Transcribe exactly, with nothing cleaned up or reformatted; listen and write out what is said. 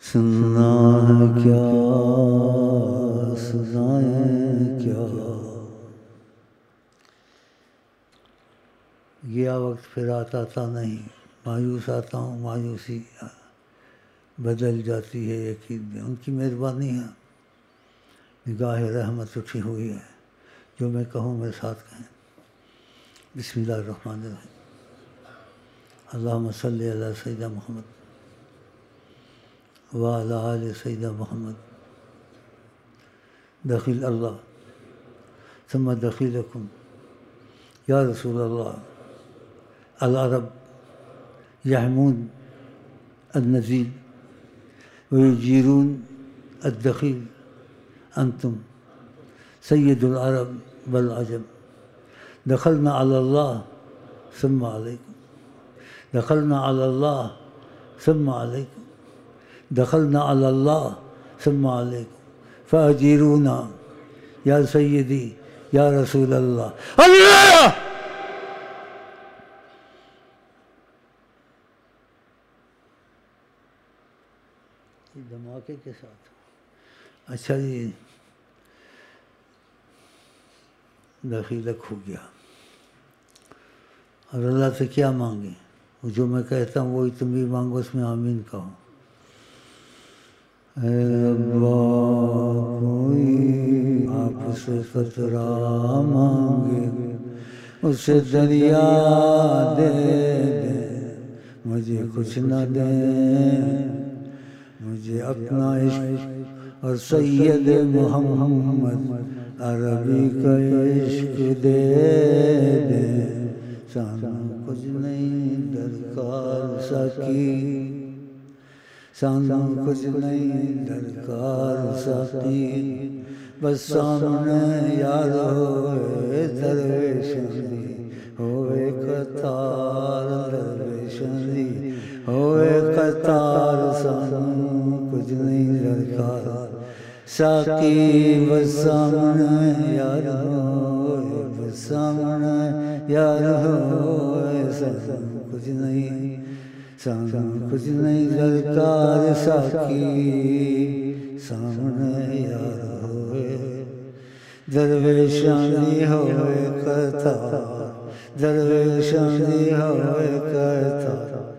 سننا ہے کیا سنائیں کیا، گیا وقت پھر آتا تھا نہیں، مایوس آتا ہوں مایوسی بدل جاتی ہے یقین میں، ان کی مہربانی ہے، نگاہ رحمت اٹھی ہوئی ہے، جو میں کہوں میں ساتھ کہیں۔ بسم اللہ الرحمن الرحیم، اللہم صلی علی سیدنا محمد وعلی آل سیدنا محمد، دخیل اللہ ثم دخیلکم یا رسول اللہ، العرب یحمون النزیل ویجیرون الدخیل، انتم سید العرب والعجم، دخلنا علی اللہ ثم علیکم، دخلنا علی اللہ ثم علیکم، دخلنا علی اللہ ثم علیکم، فاجیرونا یا سیدی یا رسول اللہ۔ اللہ دھماکے کے ساتھ۔ اچھا جی، دخیلک ہو گیا، اور اللہ سے کیا مانگے؟ جو میں کہتا ہوں وہی تم بھی مانگو، اس میں آمین کہو۔ اے ربا کوئی آپ سے قطرہ مانگے، اسے دریا دے دے، مجھے کچھ نہ دے، مجھے اپنا عشق اور سید محمد عربی کا عشق دے دے، سانو کچھ نہیں درکار ساکی، سانو کچھ نہیں درکار ساکی، بس سامنے یاد ہوئے درویشاں دی، ہوئے قطار درویشاں دی، ہوئے قطار، سانو کچھ نہیں درکار ساکی، بس سامنے یاد ہوئے، بس سامنے یاد ہوئے، سانو کچھ نہیں، سانو کچھ نہیں درکار ساکی، سامنے یاد ہوئے درویشاں دی، ہوئے قطار، درویشاں دی ہوئے قطار،